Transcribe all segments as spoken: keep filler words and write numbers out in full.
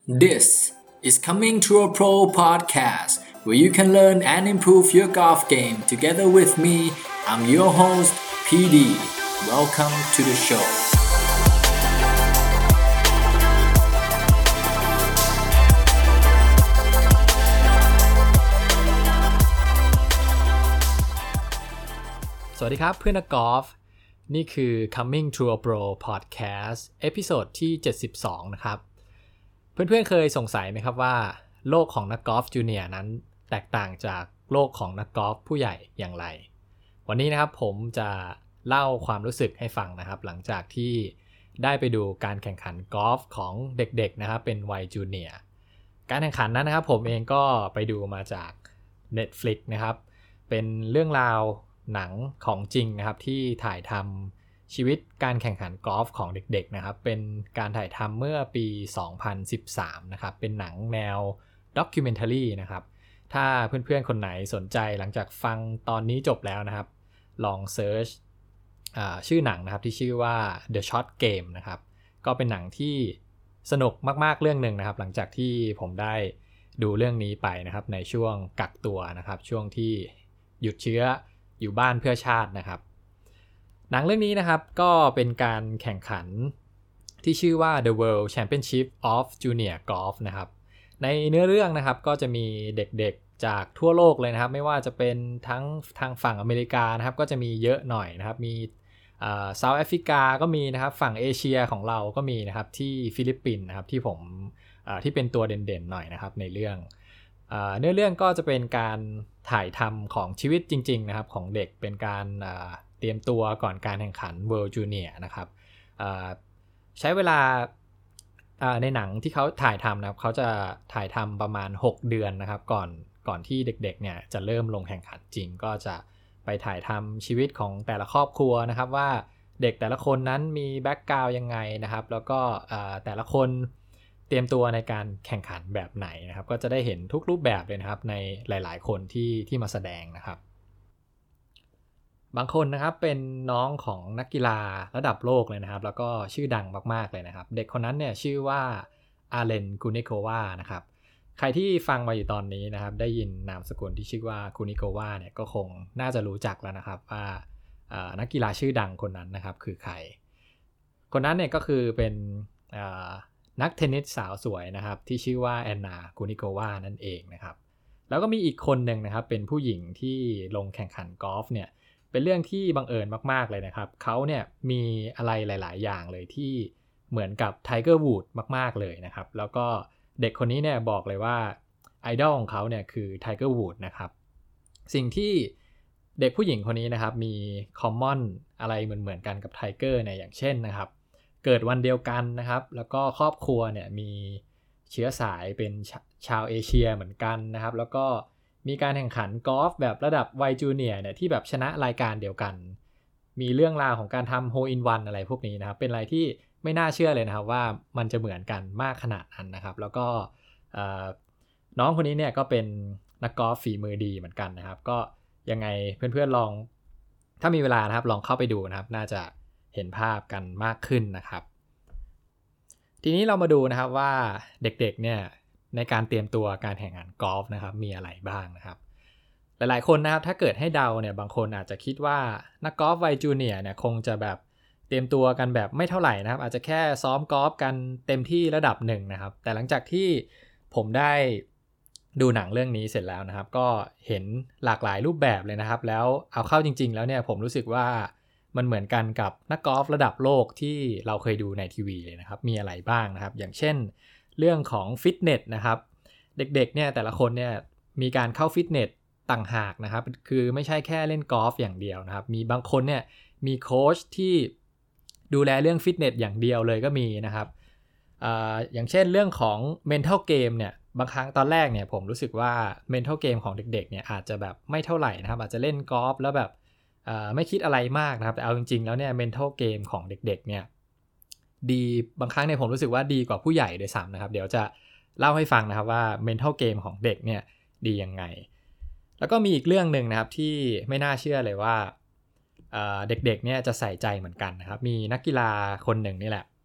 This is Coming to a Pro podcast, where you can learn and improve your golf game together with me. I'm your host, พี ดี Welcome to the show. สวัสดีครับเพื่อนนักกอล์ฟนี่คือ Coming to a Pro podcast เอพิโซดที่เจ็ดสิบสองนะครับเพื่อนๆเคยสงสัยไหมครับว่าโลกของนักกอล์ฟจูเนียร์นั้นแตกต่างจากโลกของนักกอล์ฟผู้ใหญ่อย่างไรวันนี้นะครับผมจะเล่าความรู้สึกให้ฟังนะครับหลังจากที่ได้ไปดูการแข่งขันกอล์ฟของเด็กๆนะครับเป็นวัยจูเนียร์การแข่งขันนั้นนะครับผมเองก็ไปดูมาจาก Netflix นะครับเป็นเรื่องราวหนังของจริงนะครับที่ถ่ายทำชีวิตการแข่งขันกอล์ฟของเด็กๆนะครับเป็นการถ่ายทำเมื่อปีสองพันสิบสามนะครับเป็นหนังแนวด็อกิวเมนทารีนะครับถ้าเพื่อนๆคนไหนสนใจหลังจากฟังตอนนี้จบแล้วนะครับลองเซิร์ชชื่อหนังนะครับที่ชื่อว่า The Shot Game นะครับก็เป็นหนังที่สนุกมากๆเรื่องนึงนะครับหลังจากที่ผมได้ดูเรื่องนี้ไปนะครับในช่วงกักตัวนะครับช่วงที่หยุดเชื้ออยู่บ้านเพื่อชาตินะครับหนังเรื่องนี้นะครับก็เป็นการแข่งขันที่ชื่อว่า The World Championship of Junior Golf นะครับในเนื้อเรื่องนะครับก็จะมีเด็กๆจากทั่วโลกเลยนะครับไม่ว่าจะเป็นทั้งทางฝั่งอเมริกานะครับก็จะมีเยอะหน่อยนะครับมีอ่าเซาท์แอฟริกาก็มีนะครับฝั่งเอเชียของเราก็มีนะครับที่ฟิลิปปินส์นะครับที่ผมอ่าที่เป็นตัวเด่นๆหน่อยนะครับในเรื่องเนื้อเรื่องก็จะเป็นการถ่ายทำของชีวิตจริงๆนะครับของเด็กเป็นการเตรียมตัวก่อนการแข่งขัน World Junior นะครับใช้เวลาในหนังที่เขาถ่ายทำนะครับเขาจะถ่ายทำประมาณหกเดือนนะครับก่อนก่อนที่เด็กๆเนี่ยจะเริ่มลงแข่งขันจริงก็จะไปถ่ายทำชีวิตของแต่ละครอบครัวนะครับว่าเด็กแต่ละคนนั้นมีแบ็คกราวด์ยังไงนะครับแล้วก็แต่ละคนเตรียมตัวในการแข่งขันแบบไหนนะครับก็จะได้เห็นทุกรูปแบบเลยนะครับในหลายๆคนที่ที่มาแสดงนะครับบางคนนะครับเป็นน้องของนักกีฬาระดับโลกเลยนะครับแล้วก็ชื่อดังมากๆเลยนะครับเด็กคนนั้นเนี่ยชื่อว่าอาเลนกูนิโควานะครับใครที่ฟังมาอยู่ตอนนี้นะครับได้ยินนามสกุลที่ชื่อว่ากูนิโควาเนี่ยก็คงน่าจะรู้จักแล้วนะครับว่านักกีฬาชื่อดังคนนั้นนะครับคือใครคนนั้นเนี่ยก็คือเป็นนักเทนนิสสาวสวยนะครับที่ชื่อว่าแอนนากูนิโควานั่นเองนะครับแล้วก็มีอีกคนหนึ่งนะครับเป็นผู้หญิงที่ลงแข่งขันกอล์ฟเนี่ยเป็นเรื่องที่บังเอิญมากๆเลยนะครับเขาเนี่ยมีอะไรหลายๆอย่างเลยที่เหมือนกับไทเกอร์วูดมากๆเลยนะครับแล้วก็เด็กคนนี้เนี่ยบอกเลยว่าไอดอลของเขาเนี่ยคือไทเกอร์วูดนะครับสิ่งที่เด็กผู้หญิงคนนี้นะครับมีคอมมอนอะไรเหมือนๆกันกับไทเกอร์เนี่ยอย่างเช่นนะครับเกิดวันเดียวกันนะครับแล้วก็ครอบครัวเนี่ยมีเชื้อสายเป็นชาวเอเชียเหมือนกันนะครับแล้วก็มีการแข่งขันกอล์ฟแบบระดับวัยจูเนียร์เนี่ยที่แบบชนะรายการเดียวกันมีเรื่องราวของการทำโฮลอินวันอะไรพวกนี้นะครับเป็นอะไรที่ไม่น่าเชื่อเลยนะครับว่ามันจะเหมือนกันมากขนาดนั้นนะครับแล้วก็น้องคนนี้เนี่ยก็เป็นนักกอล์ฟฝีมือดีเหมือนกันนะครับก็ยังไงเพื่อนๆลองถ้ามีเวลานะครับลองเข้าไปดูนะครับน่าจะเห็นภาพกันมากขึ้นนะครับทีนี้เรามาดูนะครับว่าเด็กๆเนี่ยในการเตรียมตัวการแข่งขันกอล์ฟนะครับมีอะไรบ้างนะครับหลายๆคนนะครับถ้าเกิดให้เดาเนี่ยบางคนอาจจะคิดว่านักกอล์ฟวัยจูเนียร์เนี่ยคงจะแบบเตรียมตัวกันแบบไม่เท่าไหร่นะครับอาจจะแค่ซ้อมกอล์ฟกันเต็มที่ระดับหนึ่งนะครับแต่หลังจากที่ผมได้ดูหนังเรื่องนี้เสร็จแล้วนะครับก็เห็นหลากหลายรูปแบบเลยนะครับแล้วเอาเข้าจริงๆแล้วเนี่ยผมรู้สึกว่ามันเหมือนกันกับนักกอล์ฟระดับโลกที่เราเคยดูในทีวีเลยนะครับมีอะไรบ้างนะครับอย่างเช่นเรื่องของฟิตเนสนะครับเด็กๆเนี่ยแต่ละคนเนี่ยมีการเข้าฟิตเนสต่างหากนะครับคือไม่ใช่แค่เล่นกอล์ฟอย่างเดียวนะครับมีบางคนเนี่ยมีโค้ชที่ดูแลเรื่องฟิตเนสอย่างเดียวเลยก็มีนะครับอ่าอย่างเช่นเรื่องของ mental game เนี่ยบางครั้งตอนแรกเนี่ยผมรู้สึกว่า mental game ของเด็กๆเนี่ยอาจจะแบบไม่เท่าไหร่นะครับอาจจะเล่นกอล์ฟแล้วแบบไม่คิดอะไรมากนะครับแต่เอาจริงๆแล้วเนี่ย mental game ของเด็กๆเนี่ยดีบางครั้งเนี่ยผมรู้สึกว่าดีกว่าผู้ใหญ่ด้วยซ้ำนะครับเดี๋ยวจะเล่าให้ฟังนะครับว่า mental game ของเด็กเนี่ยดียังไงแล้วก็มีอีกเรื่องนึงนะครับที่ไม่น่าเชื่อเลยว่าเด็กๆเนี่ยจะใส่ใจเหมือนกันนะครับมีนักกีฬาคนหนึ่งนี่แหละ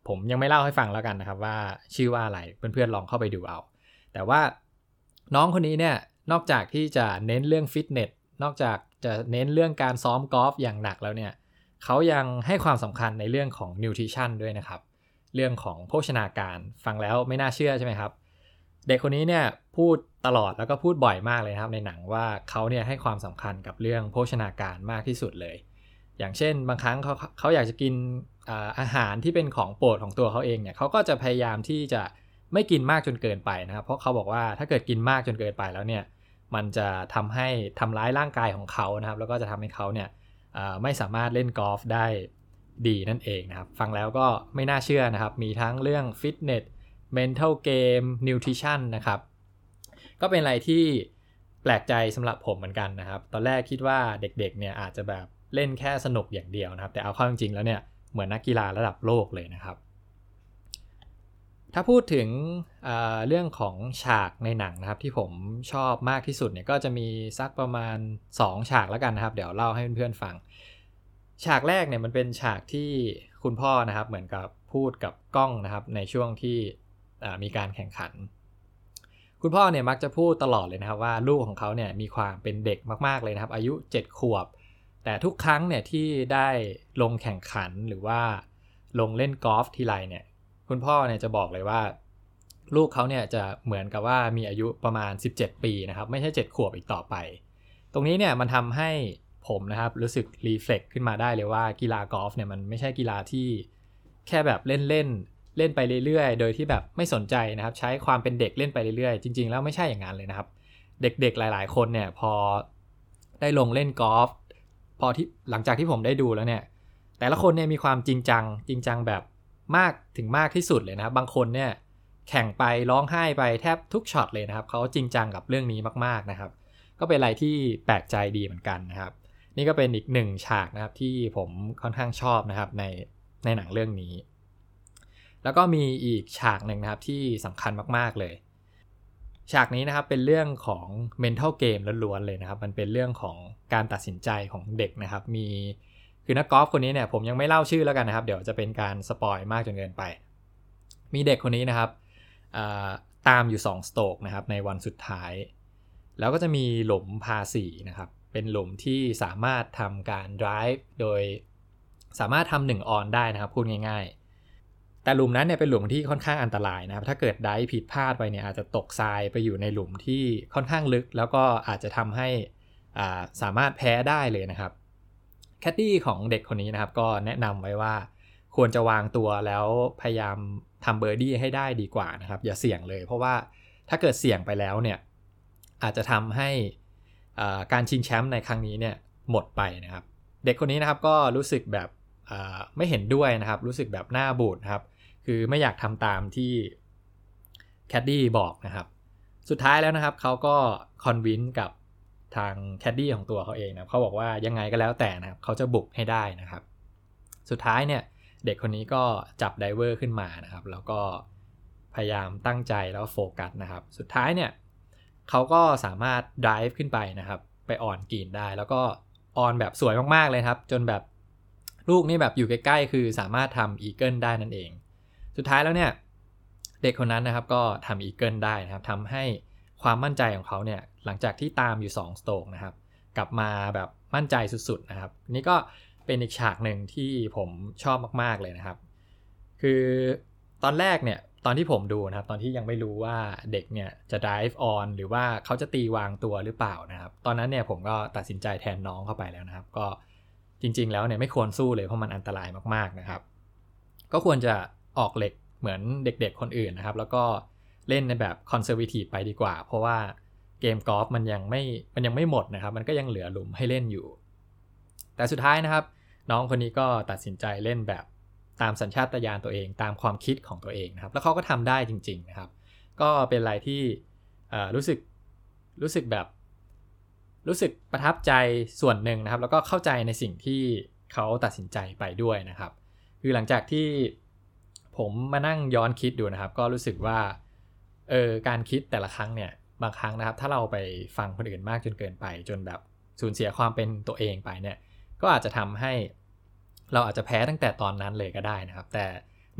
ผมยังไม่เล่าให้ฟังแล้วกันนะครับว่าชื่อว่าอะไรเพื่อนๆลองเข้าไปดูเอาแต่ว่าน้องคนนี้เนี่ยนอกจากที่จะเน้นเรื่องฟิตเนสนอกจากจะเน้นเรื่องการซ้อมกอล์ฟอย่างหนักแล้วเนี่ยเขายังให้ความสำคัญในเรื่องของนิวทริชั่นด้วยนะครับเรื่องของโภชนาการฟังแล้วไม่น่าเชื่อใช่ไหมครับเด็กคนนี้เนี่ยพูดตลอดแล้วก็พูดบ่อยมากเลยครับในหนังว่าเขาเนี่ยให้ความสำคัญกับเรื่องโภชนาการมากที่สุดเลยอย่างเช่นบางครั้งเขาเขาอยากจะกินอาหารที่เป็นของโปรดของตัวเขาเองเนี่ยเขาก็จะพยายามที่จะไม่กินมากจนเกินไปนะครับเพราะเขาบอกว่าถ้าเกิดกินมากจนเกินไปแล้วเนี่ยมันจะทำให้ทำร้ายร่างกายของเขานะครับแล้วก็จะทำให้เขาเนี่ยไม่สามารถเล่นกอล์ฟได้ดีนั่นเองนะครับฟังแล้วก็ไม่น่าเชื่อนะครับมีทั้งเรื่องฟิตเนส mental game nutrition นะครับก็เป็นอะไรที่แปลกใจสำหรับผมเหมือนกันนะครับตอนแรกคิดว่าเด็กๆเนี่ยอาจจะแบบเล่นแค่สนุกอย่างเดียวนะครับแต่เอาเข้าจริงๆแล้วเนี่ยเหมือนนักกีฬาระดับโลกเลยนะครับถ้าพูดถึง เอ่อ เรื่องของฉากในหนังนะครับที่ผมชอบมากที่สุดเนี่ยก็จะมีสักประมาณสองฉากแล้วกันนะครับเดี๋ยวเล่าให้เพื่อนๆฟังฉากแรกเนี่ยมันเป็นฉากที่คุณพ่อนะครับเหมือนกับพูดกับกล้องนะครับในช่วงที่มีการแข่งขันคุณพ่อเนี่ยมักจะพูดตลอดเลยนะครับว่าลูกของเขาเนี่ยมีความเป็นเด็กมากๆเลยนะครับอายุเจ็ดขวบแต่ทุกครั้งเนี่ยที่ได้ลงแข่งขันหรือว่าลงเล่นกอล์ฟทีไรเนี่ยคุณพ่อเนี่ยจะบอกเลยว่าลูกเขาเนี่ยจะเหมือนกับว่ามีอายุประมาณสิบเจ็ดปีนะครับไม่ใช่เจ็ดขวบอีกต่อไปตรงนี้เนี่ยมันทำให้ผมนะครับรู้สึกรีเฟล็กขึ้นมาได้เลยว่ากีฬากอล์ฟเนี่ยมันไม่ใช่กีฬาที่แค่แบบเล่นเล่นเล่นไปเรื่อยๆโดยที่แบบไม่สนใจนะครับใช้ความเป็นเด็กเล่นไปเรื่อยๆจริงๆแล้วไม่ใช่อย่างนั้นเลยนะครับเด็กๆหลายๆคนเนี่ยพอได้ลงเล่นกอล์ฟพอที่หลังจากที่ผมได้ดูแล้วเนี่ยแต่ละคนเนี่ยมีความจริงจังจริงจังแบบมากถึงมากที่สุดเลยนะครับบางคนเนี่ยแข่งไปร้องไห้ไปแทบทุกช็อตเลยนะครับเขาจริงจังกับเรื่องนี้มากๆนะครับก็เป็นอะไรที่แปลกใจดีเหมือนกันนะครับนี่ก็เป็นอีกหนึ่งฉากนะครับที่ผมค่อนข้างชอบนะครับในในหนังเรื่องนี้แล้วก็มีอีกฉากหนึ่งนะครับที่สำคัญมากๆเลยฉากนี้นะครับเป็นเรื่องของ mental game ล้วนๆเลยนะครับมันเป็นเรื่องของการตัดสินใจของเด็กนะครับมีคือนักกอล์ฟคนนี้เนี่ยผมยังไม่เล่าชื่อแล้วกันนะครับเดี๋ยวจะเป็นการสปอยมากจนเกินไปมีเด็กคนนี้นะครับตามอยู่สองสโตรกนะครับในวันสุดท้ายแล้วก็จะมีหลุมพาสี่นะครับเป็นหลุมที่สามารถทำการ drive โดยสามารถทำหนึ่งออนได้นะครับพูดง่ายๆแต่หลุมนั้นเนี่ยเป็นหลุมที่ค่อนข้างอันตรายนะครับถ้าเกิดไดฟ์ผิดพลาดไปเนี่ยอาจจะตกทรายไปอยู่ในหลุมที่ค่อนข้างลึกแล้วก็อาจจะทำให้อ่าสามารถแพ้ได้เลยนะครับแคดดี้ของเด็กคนนี้นะครับก็แนะนำไว้ว่าควรจะวางตัวแล้วพยายามทำเบอร์ดี้ให้ได้ดีกว่านะครับอย่าเสี่ยงเลยเพราะว่าถ้าเกิดเสี่ยงไปแล้วเนี่ยอาจจะทำให้อ่าการชิงแชมป์ในครั้งนี้เนี่ยหมดไปนะครับเด็กคนนี้นะครับก็รู้สึกแบบไม่เห็นด้วยนะครับรู้สึกแบบหน้าบูดนะครับคือไม่อยากทำตามที่แคดดี้บอกนะครับสุดท้ายแล้วนะครับเขาก็คอนวินส์กับทางแคดดี้ของตัวเขาเองนะเขาบอกว่ายังไงก็แล้วแต่นะครับเขาจะบุกให้ได้นะครับสุดท้ายเนี่ยเด็กคนนี้ก็จับไดเวอร์ขึ้นมานะครับแล้วก็พยายามตั้งใจแล้วโฟกัสนะครับสุดท้ายเนี่ยเขาก็สามารถไดฟ์ขึ้นไปนะครับไปออนกรีนได้แล้วก็ออนแบบสวยมากๆเลยครับจนแบบลูกนี่แบบอยู่ใกล้ๆคือสามารถทำอีเกิลได้นั่นเองสุดท้ายแล้วเนี่ยเด็กคนนั้นนะครับก็ทำอีเกิลได้นะครับทำให้ความมั่นใจของเขาเนี่ยหลังจากที่ตามอยู่สองสโตรกนะครับกลับมาแบบมั่นใจสุดๆนะครับนี่ก็เป็นอีกฉากหนึ่งที่ผมชอบมากๆเลยนะครับคือตอนแรกเนี่ยตอนที่ผมดูนะครับตอนที่ยังไม่รู้ว่าเด็กเนี่ยจะ dive on หรือว่าเขาจะตีวางตัวหรือเปล่านะครับตอนนั้นเนี่ยผมก็ตัดสินใจแทนน้องเข้าไปแล้วนะครับก็จริงๆแล้วเนี่ยไม่ควรสู้เลยเพราะมันอันตรายมากๆนะครับก็ควรจะออกเหล็กเหมือนเด็กๆคนอื่นนะครับแล้วก็เล่นในแบบคอนเซอร์เวทีฟไปดีกว่าเพราะว่าเกมกอล์ฟมันยังไม่มันยังไม่หมดนะครับมันก็ยังเหลือหลุมให้เล่นอยู่แต่สุดท้ายนะครับน้องคนนี้ก็ตัดสินใจเล่นแบบตามสัญชาตญาณตัวเองตามความคิดของตัวเองนะครับแล้วเขาก็ทำได้จริงๆนะครับก็เป็นอะไรที่รู้สึกรู้สึกแบบรู้สึกประทับใจส่วนหนึ่งนะครับแล้วก็เข้าใจในสิ่งที่เขาตัดสินใจไปด้วยนะครับคือหลังจากที่ผมมานั่งย้อนคิดดูนะครับก็รู้สึกว่าเออการคิดแต่ละครั้งเนี่ยบางครั้งนะครับถ้าเราไปฟังคนอื่นมากจนเกินไปจนแบบสูญเสียความเป็นตัวเองไปเนี่ยก็อาจจะทำให้เราอาจจะแพ้ตั้งแต่ตอนนั้นเลยก็ได้นะครับแต่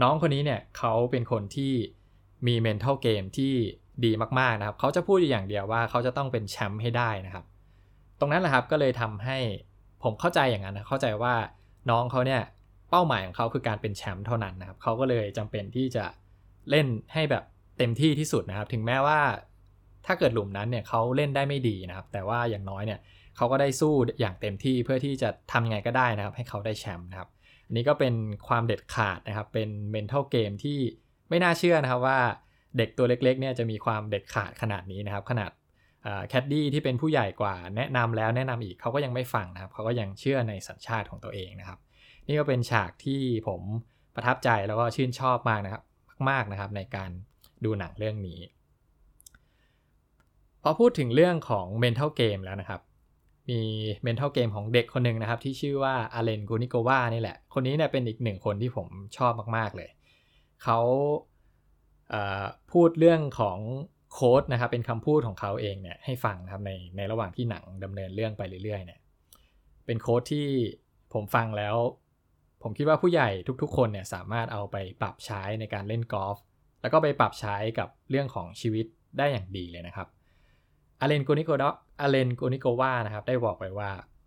น้องคนนี้เนี่ยเขาเป็นคนที่มี mental game ที่ดีมากๆนะครับเขาจะพูดอยู่อย่างเดียวว่าเขาจะต้องเป็นแชมป์ให้ได้นะครับตรงนั้นแหละครับก็เลยทำให้ผมเข้าใจอย่างนั้นนะเข้าใจว่าน้องเขาเนี่ยเป้าหมายของเขาคือการเป็นแชมป์เท่านั้นนะครับเขาก็เลยจำเป็นที่จะเล่นให้แบบเต็มที่ที่สุดนะครับถึงแม้ว่าถ้าเกิดหลุมนั้นเนี่ยเขาเล่นได้ไม่ดีนะครับแต่ว่าอย่างน้อยเนี่ยเขาก็ได้สู้อย่างเต็มที่เพื่อที่จะทำยังไงก็ได้นะครับให้เขาได้แชมป์นะครับอันนี้ก็เป็นความเด็ดขาดนะครับเป็น mental game ที่ไม่น่าเชื่อนะครับว่าเด็กตัวเล็กๆเนี่ยจะมีความเด็ดขาดขนาดนี้นะครับขนาดแคดดี้ที่เป็นผู้ใหญ่กว่าแนะนำแล้วแนะนำอีกเขาก็ยังไม่ฟังนะครับเขาก็ยังเชื่อในสัญชาติของตัวเองนะครับนี่ก็เป็นฉากที่ผมประทับใจแล้วก็ชื่นชอบมากนะครับมากๆนะครับในการดูหนังเรื่องนี้พอพูดถึงเรื่องของ mental game แล้วนะครับมี mental game ของเด็กคนหนึ่งนะครับที่ชื่อว่าอาเลน กูนิโกวานี่แหละคนนี้เนี่ยเป็นอีกหนึ่งคนที่ผมชอบมากๆเลยเขาเอ่อพูดเรื่องของโค้ดนะครับเป็นคำพูดของเขาเองเนี่ยให้ฟังนะครับในในระหว่างที่หนังดำเนินเรื่องไปเรื่อยๆเนี่ยเป็นโค้ดที่ผมฟังแล้วผมคิดว่าผู้ใหญ่ทุกๆคนเนี่ยสามารถเอาไปปรับใช้ในการเล่นกอล์ฟแล้วก็ไปปรับใช้กับเรื่องของชีวิตได้อย่างดีเลยนะครับอาเลน กูนิโกวาอาเลน กูนิโกวานะครับได้บอกไว้ว่า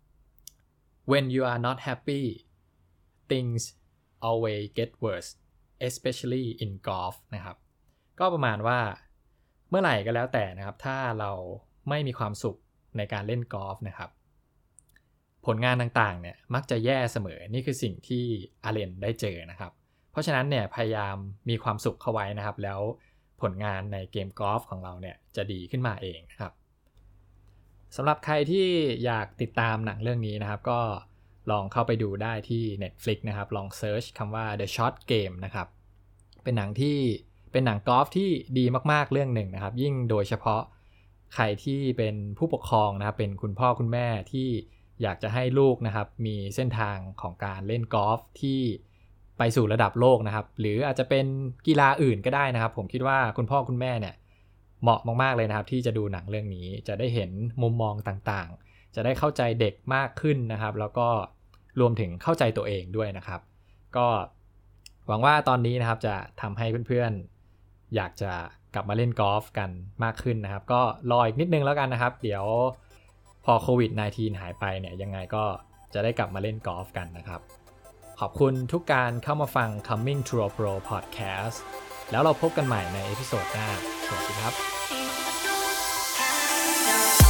when you are not happy things always get worse especially in golf นะครับก็ประมาณว่าเมื่อไหร่ก็แล้วแต่นะครับถ้าเราไม่มีความสุขในการเล่นกอล์ฟนะครับผลงานต่างๆเนี่ยมักจะแย่เสมอนี่คือสิ่งที่อาเลนได้เจอนะครับเพราะฉะนั้นเนี่ยพยายามมีความสุขเข้าไว้นะครับแล้วผลงานในเกมกอล์ฟของเราเนี่ยจะดีขึ้นมาเองนะครับสำหรับใครที่อยากติดตามหนังเรื่องนี้นะครับก็ลองเข้าไปดูได้ที่ Netflix นะครับลองเซิร์ชคำว่า The Short Game นะครับเป็นหนังที่เป็นหนังกอล์ฟที่ดีมากๆเรื่องหนึ่งนะครับยิ่งโดยเฉพาะใครที่เป็นผู้ปกครองนะครับเป็นคุณพ่อคุณแม่ที่อยากจะให้ลูกนะครับมีเส้นทางของการเล่นกอล์ฟที่ไปสู่ระดับโลกนะครับหรืออาจจะเป็นกีฬาอื่นก็ได้นะครับผมคิดว่าคุณพ่อคุณแม่เนี่ยเหมาะมากๆเลยนะครับที่จะดูหนังเรื่องนี้จะได้เห็นมุมมองต่างๆจะได้เข้าใจเด็กมากขึ้นนะครับแล้วก็รวมถึงเข้าใจตัวเองด้วยนะครับก็หวังว่าตอนนี้นะครับจะทำให้เพื่อนๆอยากจะกลับมาเล่นกอล์ฟกันมากขึ้นนะครับก็รออีกนิดนึงแล้วกันนะครับเดี๋ยวพอโควิด สิบเก้า หายไปเนี่ยยังไงก็จะได้กลับมาเล่นกอล์ฟกันนะครับขอบคุณทุกการเข้ามาฟัง Coming to a Pro Podcast แล้วเราพบกันใหม่ในเอพิโซดหน้าสวัสดีครับ